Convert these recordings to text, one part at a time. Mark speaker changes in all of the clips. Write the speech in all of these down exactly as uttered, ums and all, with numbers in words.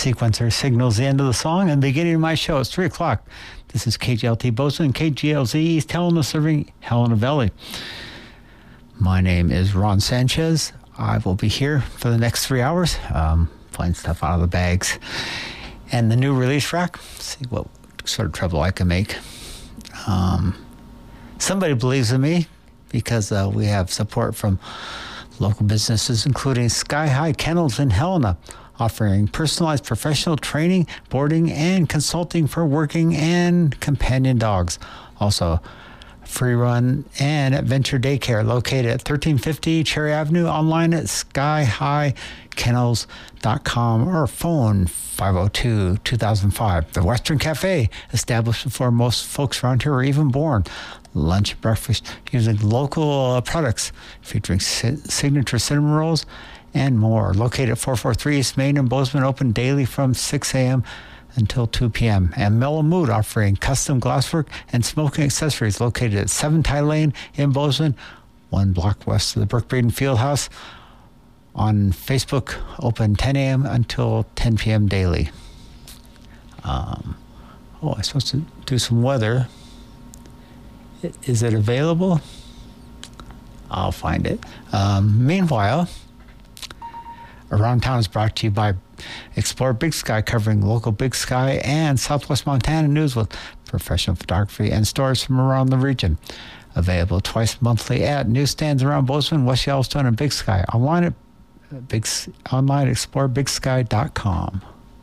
Speaker 1: sequencer signals the end of the song and the beginning of my show. It's three o'clock. This is K G L T Bozeman, K G L Z East Helena, serving Helena Valley. My name is Ron Sanchez. I will be here for the next three hours, um, pulling stuff out of the bags. And the new release rack, see what sort of trouble I can make. Um, somebody believes in me because uh, we have support from local businesses, including Sky High Kennels in Helena, offering personalized professional training, boarding, and consulting for working and companion dogs. Also, Free Run and Adventure Daycare located at thirteen fifty Cherry Avenue, online at sky high kennels dot com or phone five oh two, two thousand five. The Western Cafe, established before most folks around here were even born. Lunch and breakfast using local uh, products, featuring si- signature cinnamon rolls and more. Located at four forty-three East Main in Bozeman, open daily from six a.m. until two p.m. And Mellow Mood, offering custom glasswork and smoking accessories, located at seven Ty Lane in Bozeman, one block west of the Brook Breeden Fieldhouse. On Facebook, open ten a.m. until ten p.m. daily. Um, oh, I'm supposed to do some weather. Is it available? I'll find it. Um, meanwhile, Around Town is brought to you by Explore Big Sky, covering local Big Sky and Southwest Montana news with professional photography and stories from around the region. Available twice monthly at newsstands around Bozeman, West Yellowstone, and Big Sky. Online at Big, online at explore big sky dot com.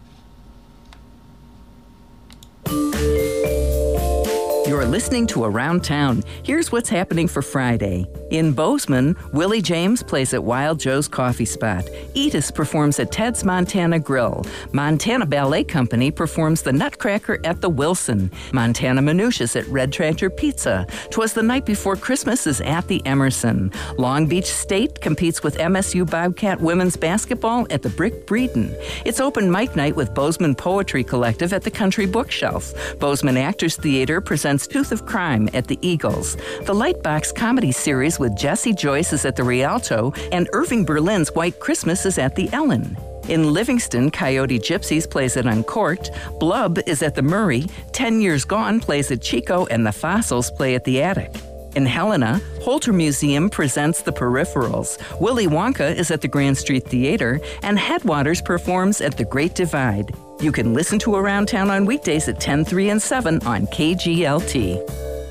Speaker 2: You're listening to Around Town. Here's what's happening for Friday. In Bozeman, Willie James plays at Wild Joe's Coffee Spot. Edis performs at Ted's Montana Grill. Montana Ballet Company performs the Nutcracker at the Wilson. Montana Minutia's at Red Tractor Pizza. 'Twas the Night Before Christmas is at the Emerson. Long Beach State competes with M S U Bobcat Women's Basketball at the Brick Breeden. It's open mic night with Bozeman Poetry Collective at the Country Bookshelf. Bozeman Actors Theater presents Tooth of Crime at the Eagles. The Lightbox Comedy Series with Jesse Joyce is at the Rialto, and Irving Berlin's White Christmas is at the Ellen. In Livingston, Coyote Gypsies plays at Uncorked, Blub is at the Murray, Ten Years Gone plays at Chico, and the Fossils play at the Attic. In Helena, Holter Museum presents The Peripherals, Willy Wonka is at the Grand Street Theater, and Headwaters performs at the Great Divide. You can listen to Around Town on weekdays at ten, three, and seven on K G L T.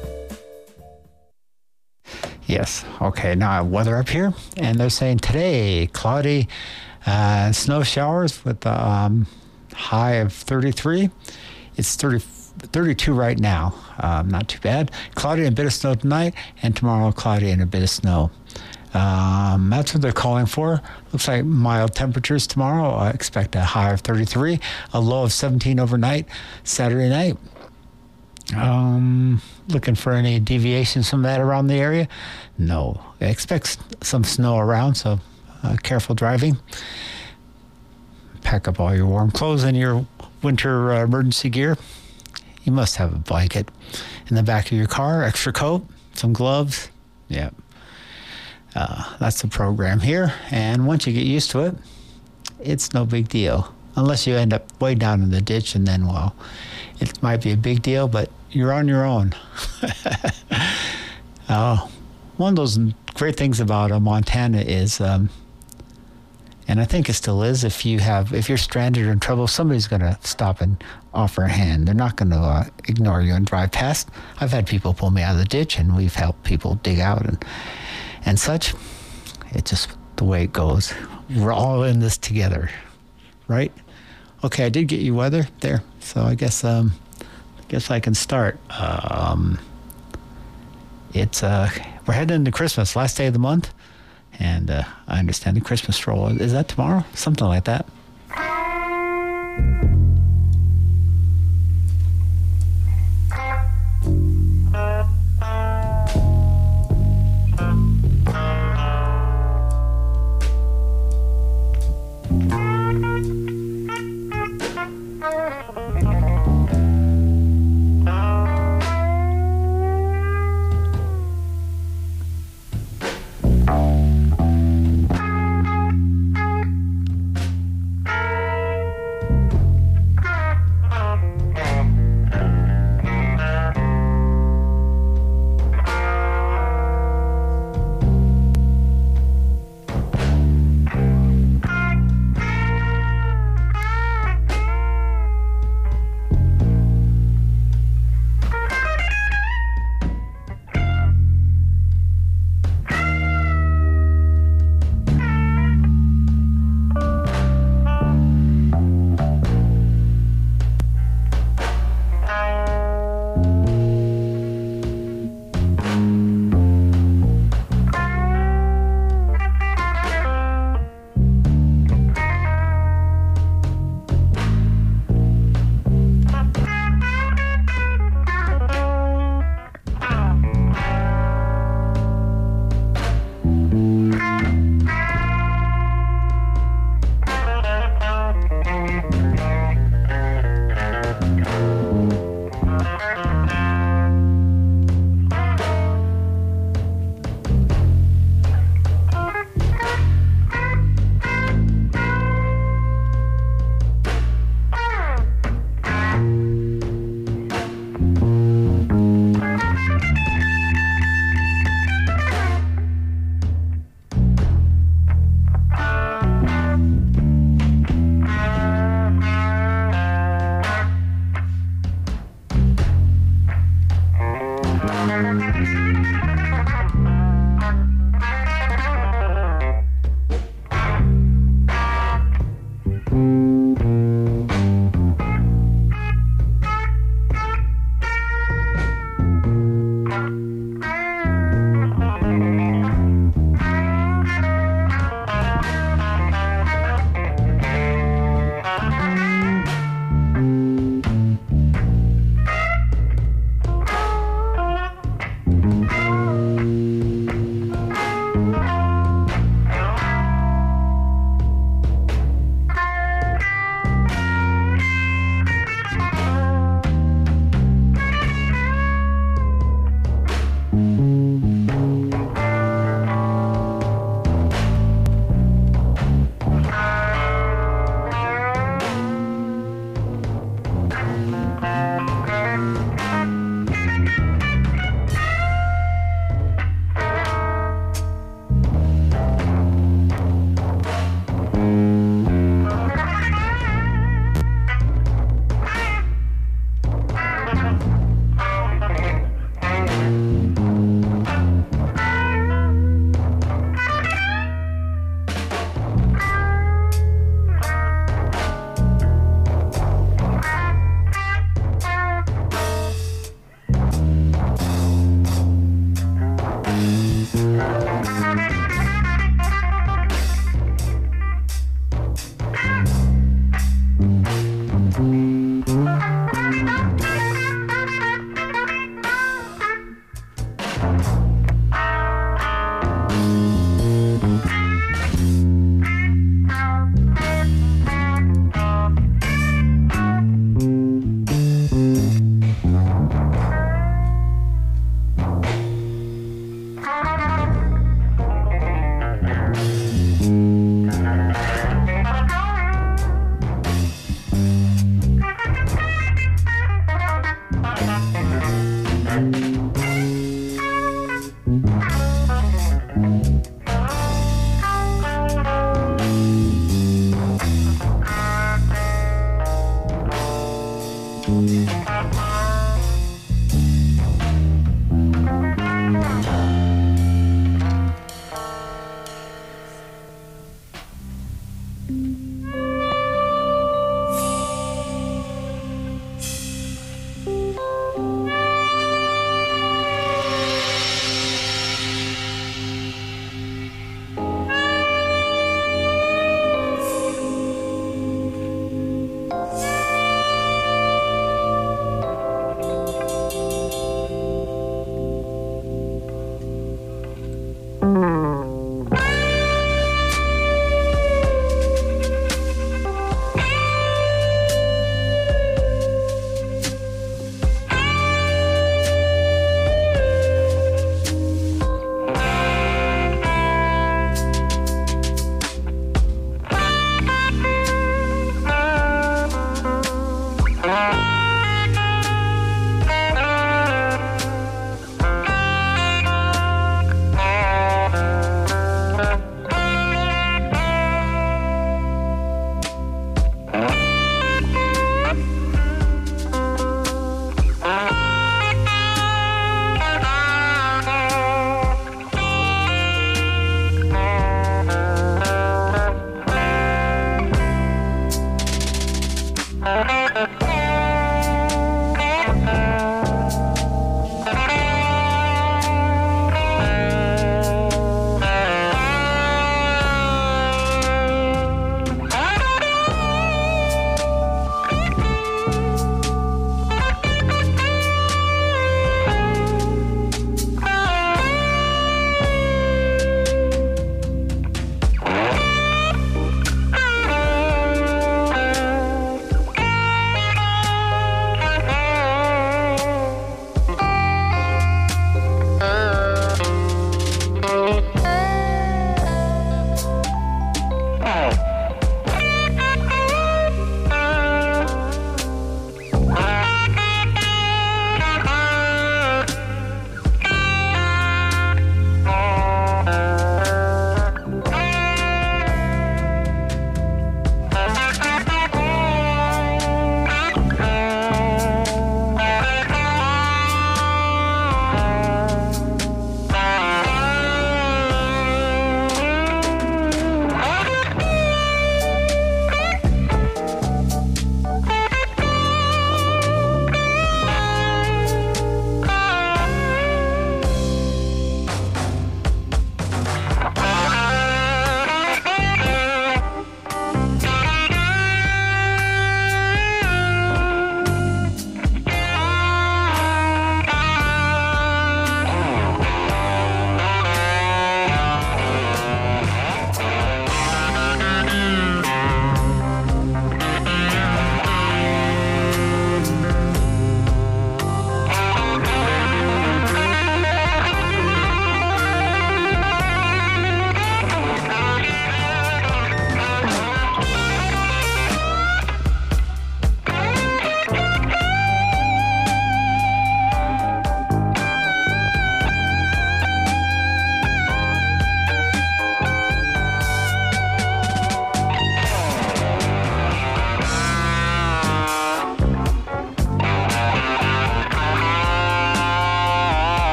Speaker 1: Yes. Okay. Now weather up here, and they're saying today cloudy, uh, snow showers with a um, high of thirty-three. It's thirty, thirty-two right now. Um, not too bad. Cloudy and a bit of snow tonight, and tomorrow cloudy and a bit of snow. Um, that's what they're calling for. Looks like mild temperatures tomorrow. I expect a high of thirty-three, a low of seventeen overnight, Saturday night. Um, looking for any deviations from that around the area? No. I expect some snow around, so uh, careful driving. Pack up all your warm clothes and your winter uh, emergency gear. You must have a blanket in the back of your car, extra coat, some gloves. Yeah. Uh, that's the program here. And once you get used to it, it's no big deal. Unless you end up way down in the ditch, and then, well, it might be a big deal, but you're on your own. uh, one of those great things about uh, Montana is, um, and I think it still is, if you have, if you're stranded or in trouble, somebody's going to stop and offer a hand. They're not going to uh, ignore you and drive past. I've had people pull me out of the ditch, and we've helped people dig out and and such. It's just the way it goes. We're all in this together, right? Okay, I did get you weather there, so I guess um, I guess I can start. Um, it's uh, we're heading into Christmas, last day of the month, and uh, I understand the Christmas stroll. Is that tomorrow? Something like that.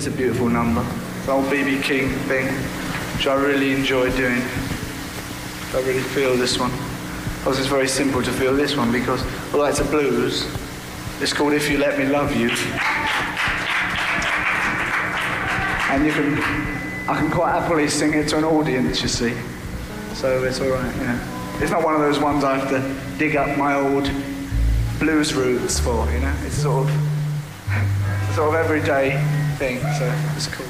Speaker 3: it's a beautiful number. It's an old B B King thing, which I really enjoy doing. I really feel this one. Because it's very simple to feel this one, because although it's a blues, it's called If You Let Me Love You. And you can, I can quite happily sing it to an audience, you see. So it's all right, you know. It's not one of those ones I have to dig up my old blues roots for, you know. It's sort of, a sort of everyday thing, so it's cool.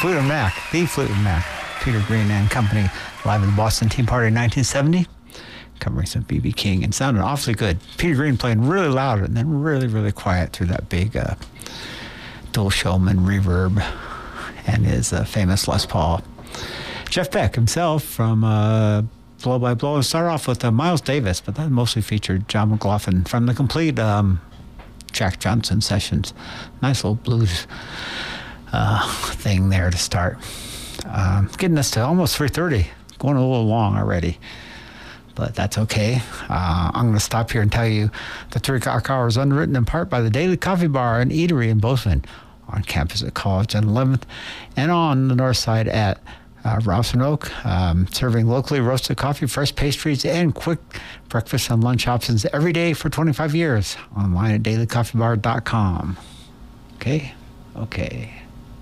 Speaker 1: Fleetwood Mac, the Fleetwood Mac, Peter Green and Company, live in the Boston Tea Party in nineteen seventy, covering some B B King, and sounded awfully good. Peter Green playing really loud and then really, really quiet through that big uh, dual Showman reverb and his uh, famous Les Paul. Jeff Beck himself from uh, Blow by Blow. And start off with uh, Miles Davis, but that mostly featured John McLaughlin from the complete um, Jack Johnson sessions. Nice little blues uh, thing there to start. Uh, getting us to almost three thirty, going a little long already, but that's okay. Uh, I'm going to stop here and tell you the Three O'Clock Hour is underwritten in part by the Daily Coffee Bar and Eatery in Bozeman, on campus at College and eleventh, and on the north side at uh, Robson Oak, um, serving locally roasted coffee, fresh pastries, and quick breakfast and lunch options every day for twenty-five years. Online at daily coffee bar dot com. Okay? Okay.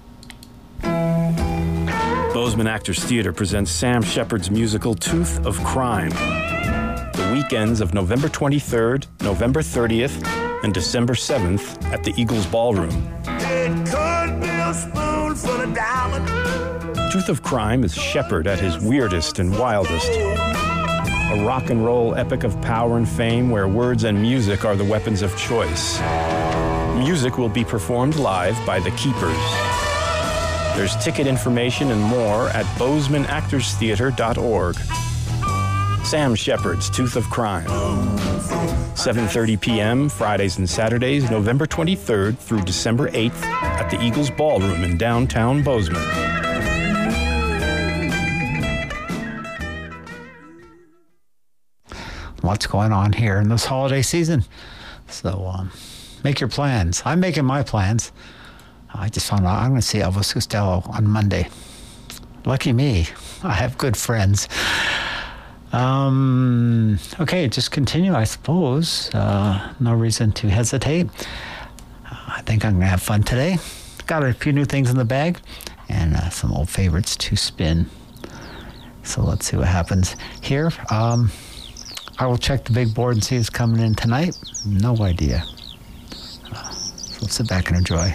Speaker 4: Bozeman Actors Theater presents Sam Shepard's musical Tooth of Crime. The weekends of November twenty-third, November thirtieth, and December seventh at the Eagles Ballroom. It could be a spoonful of diamond. Tooth of Crime is Shepard at his weirdest and wildest. A rock and roll epic of power and fame where words and music are the weapons of choice. Music will be performed live by The Keepers. There's ticket information and more at bozeman actors theater dot org. Sam Shepard's Tooth of Crime. seven thirty p.m. Fridays and Saturdays, November twenty-third through December eighth at the Eagles Ballroom in downtown Bozeman.
Speaker 1: What's going on here in this holiday season? So um, make your plans. I'm making my plans. I just found out I'm going to see Elvis Costello on Monday. Lucky me. I have good friends. Um, okay, just continue, I suppose. Uh, no reason to hesitate. Uh, I think I'm going to have fun today. Got a few new things in the bag and uh, some old favorites to spin. So let's see what happens here. Um, I will check the big board and see who's coming in tonight. No idea. Uh, so let's sit back and enjoy.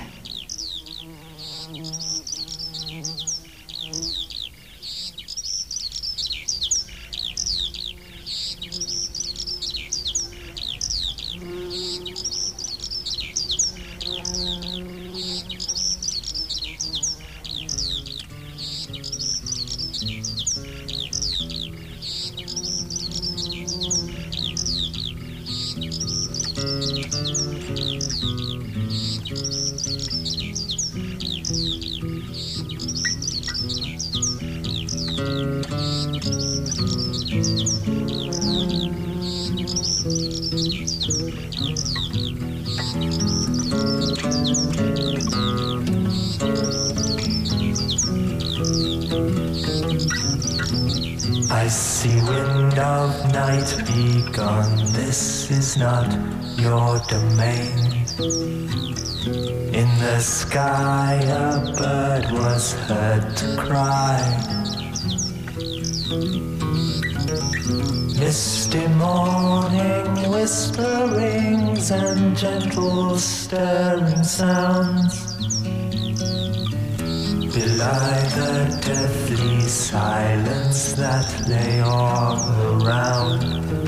Speaker 5: I see wind of night be gone, this is not your domain. In the sky a bird was heard to cry. Misty morning whisperings and gentle stirring sounds belie the deathly silence that lay all around.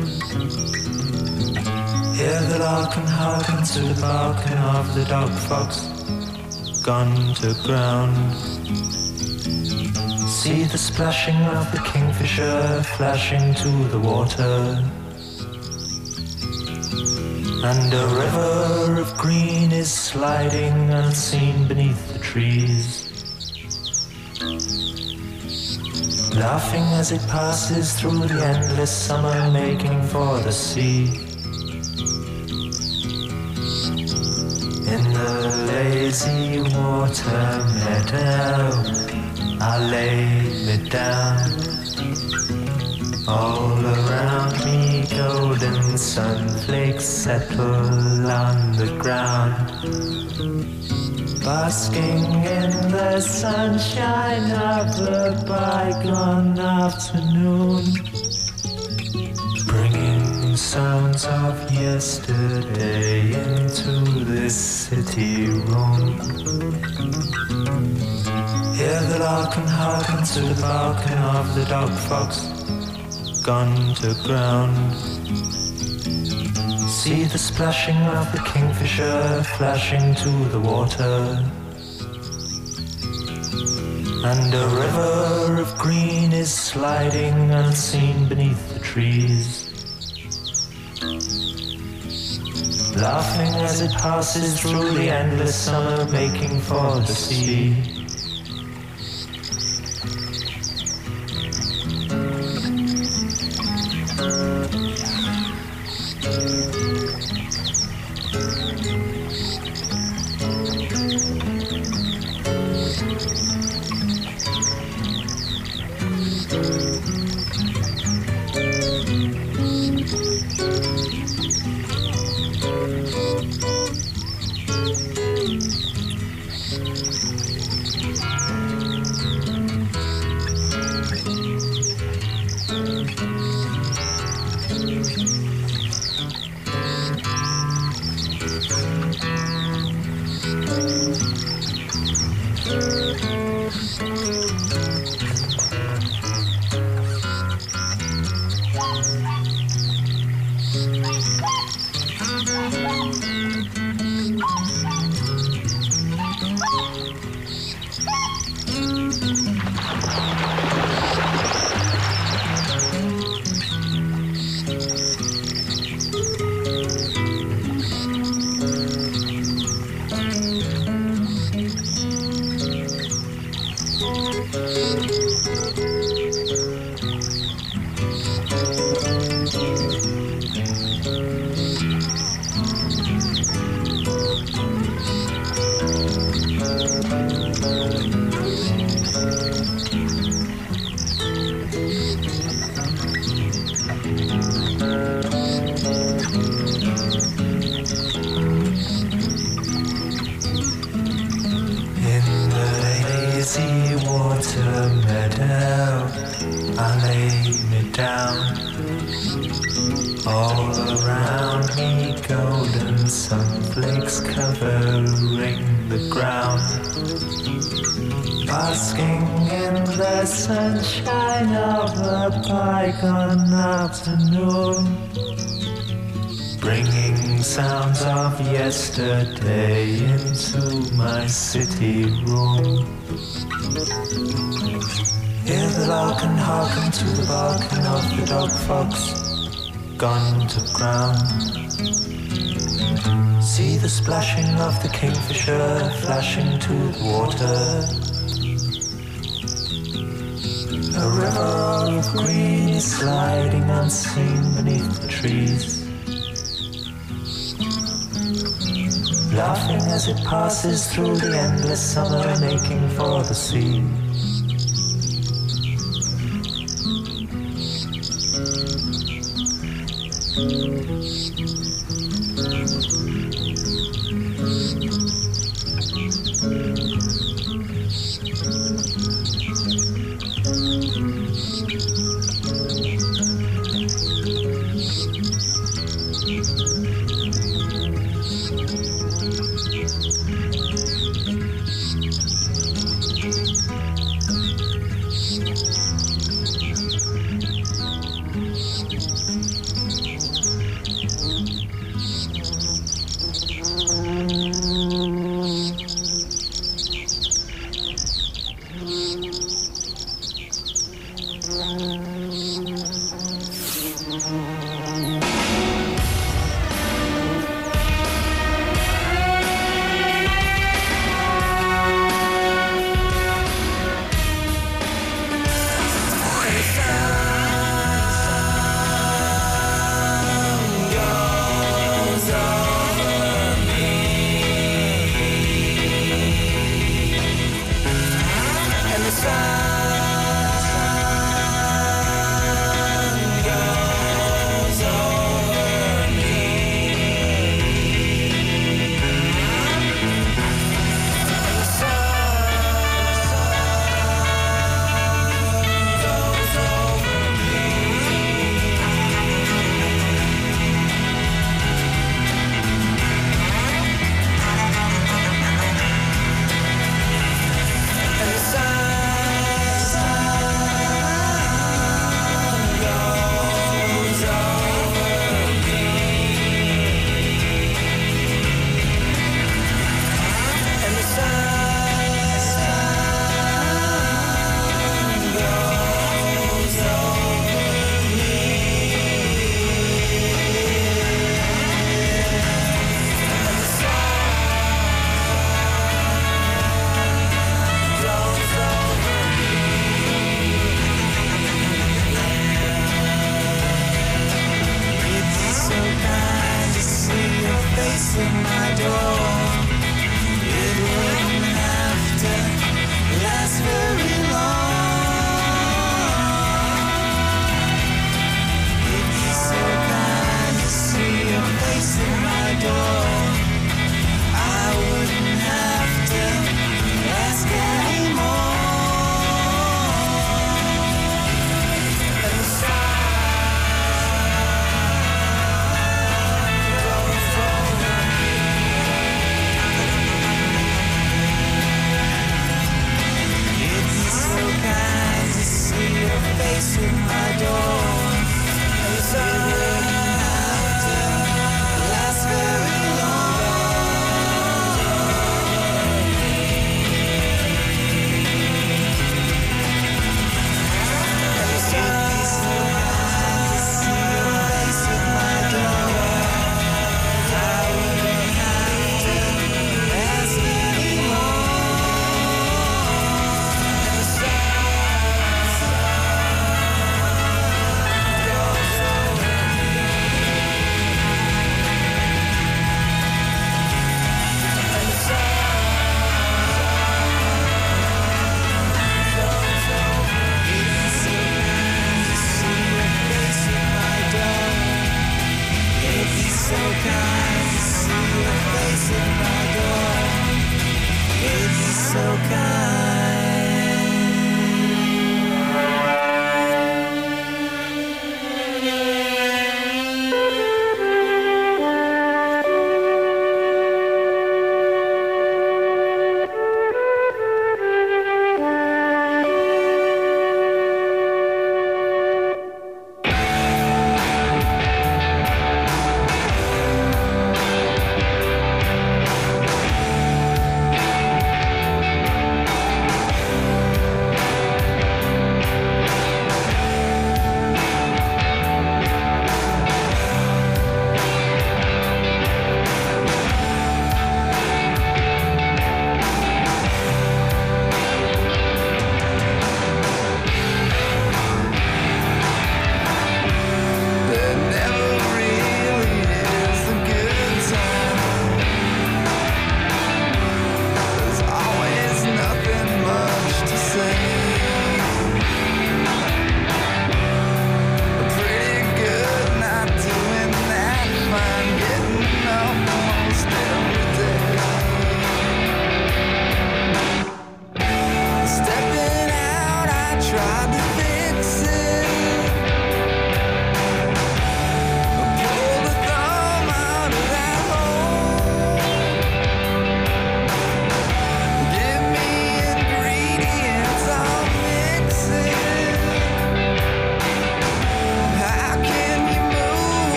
Speaker 5: Hear the lark and hearken to the barking of the dog fox gone to ground. See the splashing of the kingfisher flashing to the water, and a river of green is sliding unseen beneath the trees, laughing as it passes through the endless summer, making for the sea. In the lazy water meadow I lay me down. All around me golden sunflakes settle on the ground, basking in the sunshine of the bygone afternoon, bringing sounds of yesterday into this city room. Hear the lark and hearken to the barking of the dog fox gone to ground. See the splashing of the kingfisher flashing to the water. And a river of green is sliding unseen beneath the trees, laughing as it passes through the endless summer, making for the sea. Sunshine of a bygone afternoon, bringing sounds of yesterday into my city room. Hear the lark and hearken to the barking of the dog fox gone to ground. See the splashing of the kingfisher flashing to the water. A river of green is sliding unseen beneath the trees, laughing as it passes through the endless summer, making for the sea. Sun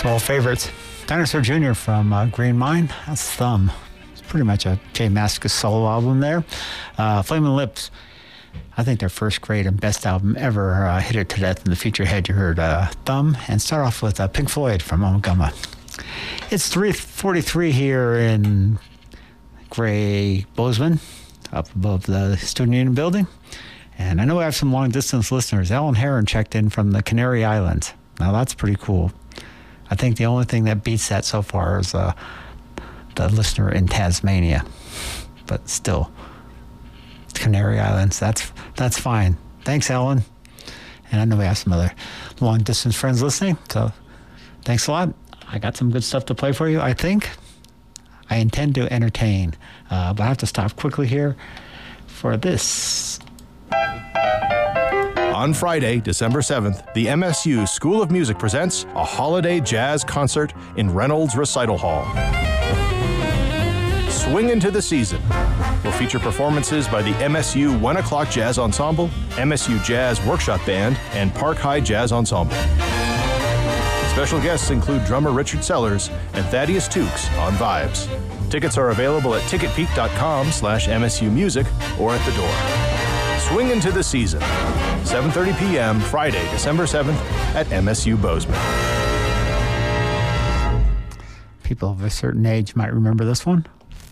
Speaker 1: Some old favorites. Dinosaur Junior from uh, Green Mine. That's Thumb. It's pretty much a Jay Mascis solo album there. Uh, Flaming Lips. I think their first great and best album ever, uh, Hit It to Death. In the feature head, you heard uh, Thumb. And start off with uh, Pink Floyd from Ummagumma. It's three forty-three here in Gray Bozeman, up above the Student Union building. And I know I have some long-distance listeners. Ellen Heron checked in from the Canary Islands. Now, that's pretty cool. I think the only thing that beats that so far is uh, the listener in Tasmania. But still, Canary Islands, that's that's fine. Thanks, Ellen. And I know we have some other long-distance friends listening, so thanks a lot. I got some good stuff to play for you, I think. I intend to entertain, uh, but I have to stop quickly here for this.
Speaker 6: On Friday, December seventh, the M S U School of Music presents a holiday jazz concert in Reynolds Recital Hall. Swing Into the Season will feature performances by the M S U One O'Clock Jazz Ensemble, M S U Jazz Workshop Band, and Park High Jazz Ensemble. Special guests include drummer Richard Sellers and Thaddeus Tukes on vibes. Tickets are available at ticketpeak.com slash MSU Music or at the door. Swing Into the Season, seven thirty p.m. Friday, December seventh at M S U Bozeman.
Speaker 1: People of a certain age might remember this one.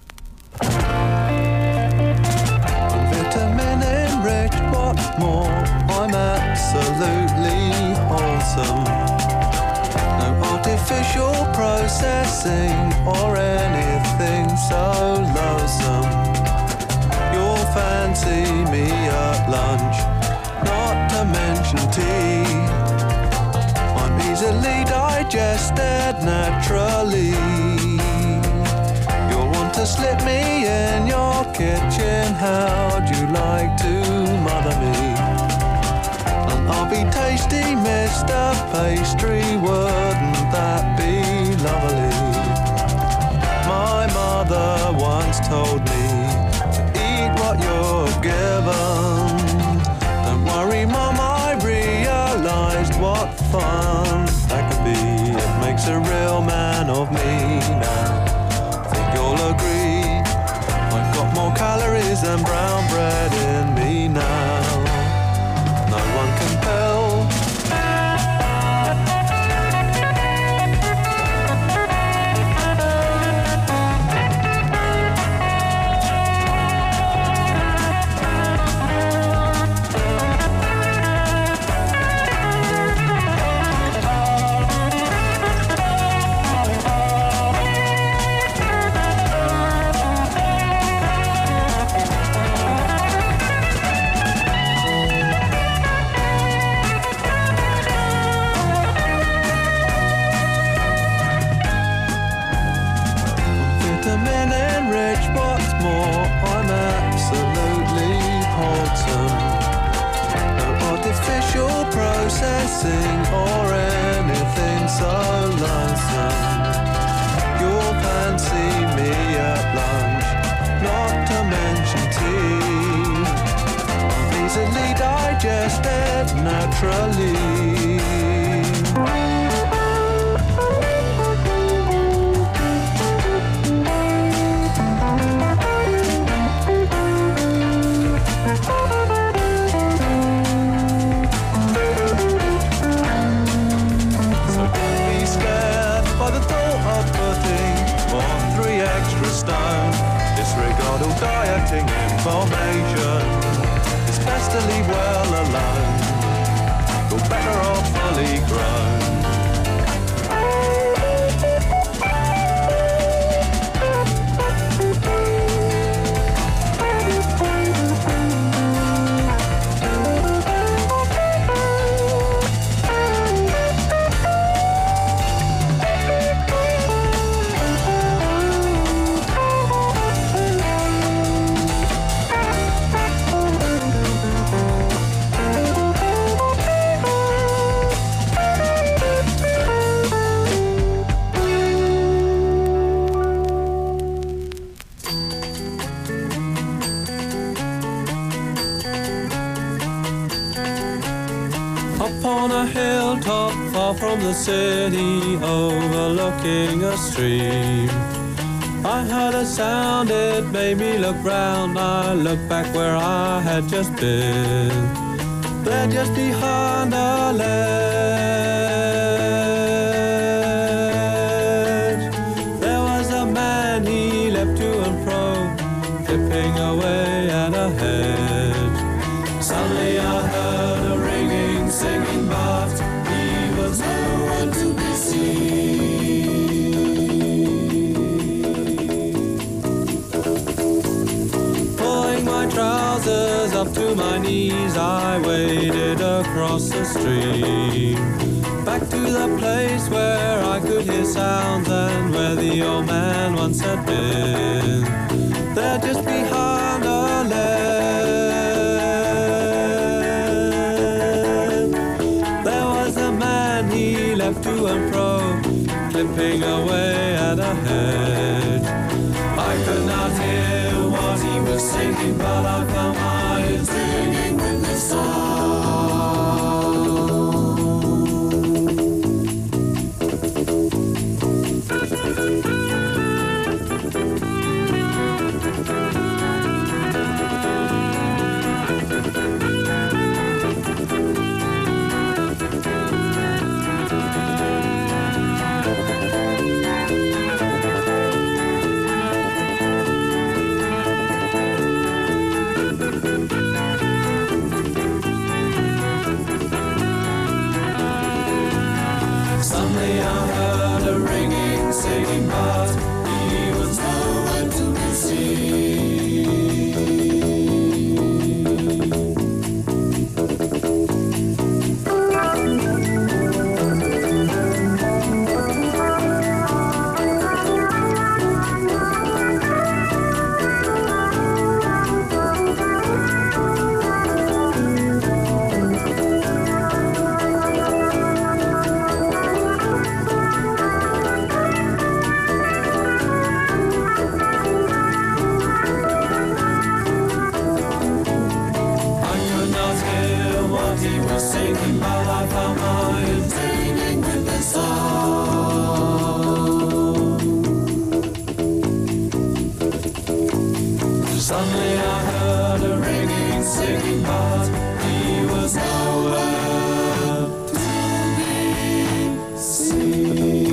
Speaker 7: Vitamin enriched, what's more, I'm absolutely wholesome. No artificial processing or anything so loathsome. You'll fancy me at lunch, not to mention tea. I'm easily digested naturally. You'll want to slip me in your kitchen, how'd you like to mother me? And I'll be tasty, Mister Pastry, wouldn't that be lovely? My mother once told me, what you're given. Don't worry, Mum, I realised what fun that could be. It makes a real man of me now. Think you'll agree, I've got more calories than brown bread in me now. No one can tell. Or anything so lonesome. You'll fancy me at lunch, not to mention tea. I'm easily digested naturally. Disregard all dieting information. It's best to leave well alone. You're better off fully grown. hilltop far from the city, overlooking a stream. I heard a sound, it made me look round. I looked back where I had just been. There just behind a ledge, there was a man, he leapt to and fro, flipping away at a hedge. Suddenly I heard a ringing, singing, but he was nowhere to be seen. Pulling my trousers up to my knees, I waded across the stream, back to the place where I could hear sounds and where the old man once had been. There just behind a ledge, there was a man, he leapt to and fro, clipping away at a hedge. I could not hear what he was singing, but I found my ears ringing with the song. Suddenly I heard a ringing, singing, but he was nowhere to be Suddenly I heard a ringing, singing, but he was nowhere to be seen.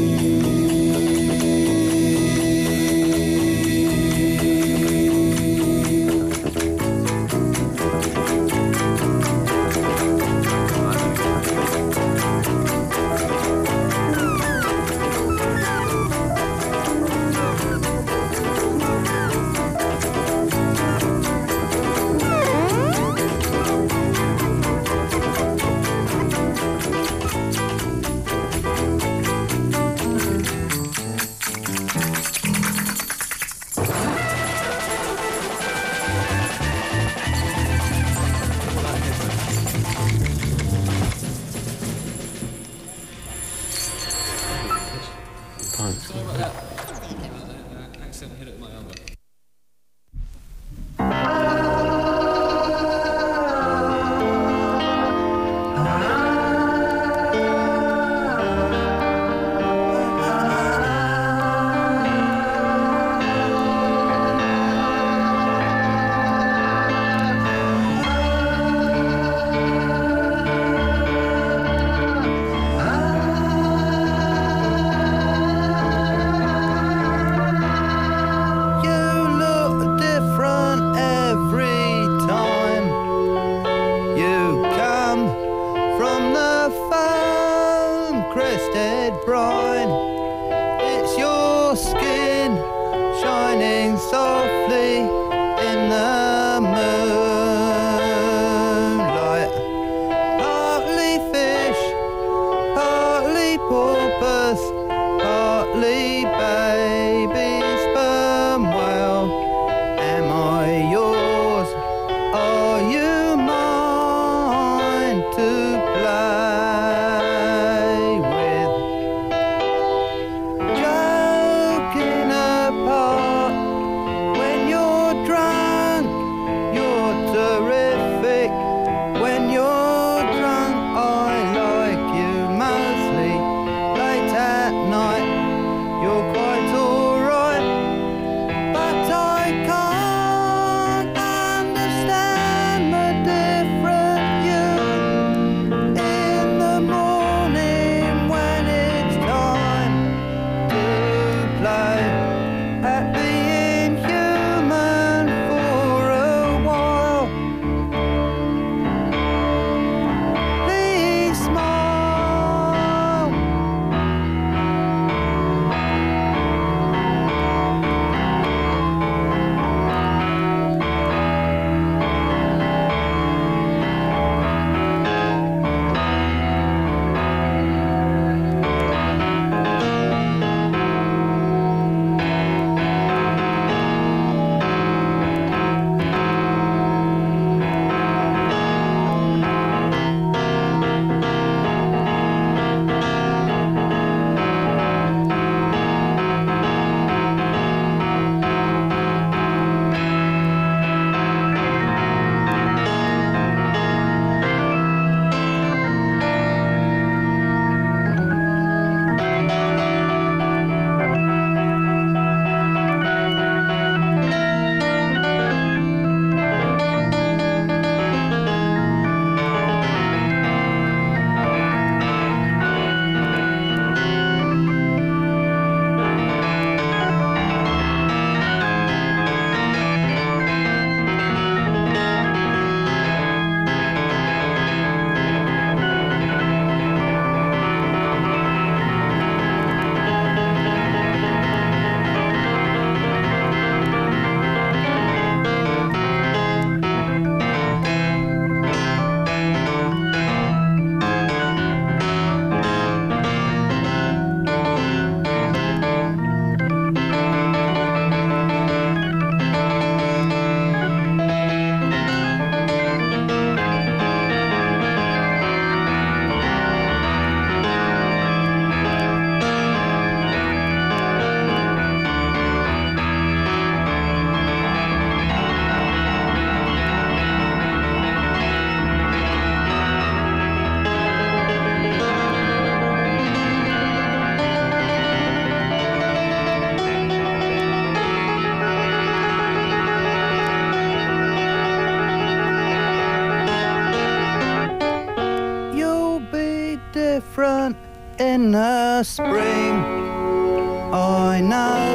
Speaker 8: You
Speaker 7: play at being human for a while. Please smile. Different in the spring, I know.